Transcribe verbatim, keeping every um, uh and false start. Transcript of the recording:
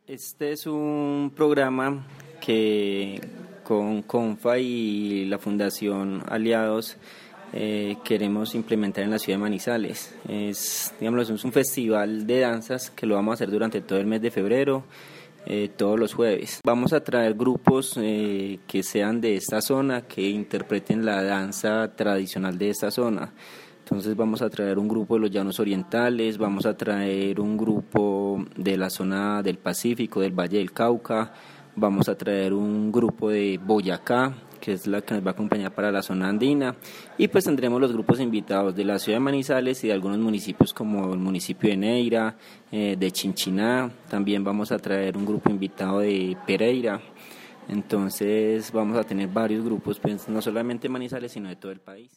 Este es un programa que con CONFA y la Fundación Aliados eh, queremos implementar en la ciudad de Manizales. Es, digamos, es un festival de danzas que lo vamos a hacer durante todo el mes de febrero, eh, todos los jueves. Vamos a traer grupos eh, que sean de esta zona, que interpreten la danza tradicional de esta zona. Entonces vamos a traer un grupo de los Llanos Orientales, vamos a traer un grupo de la zona del Pacífico, del Valle del Cauca, vamos a traer un grupo de Boyacá, que es la que nos va a acompañar para la zona andina, y pues tendremos los grupos invitados de la ciudad de Manizales y de algunos municipios como el municipio de Neira, eh, de Chinchiná. También vamos a traer un grupo invitado de Pereira. Entonces vamos a tener varios grupos, pues no solamente Manizales, sino de todo el país.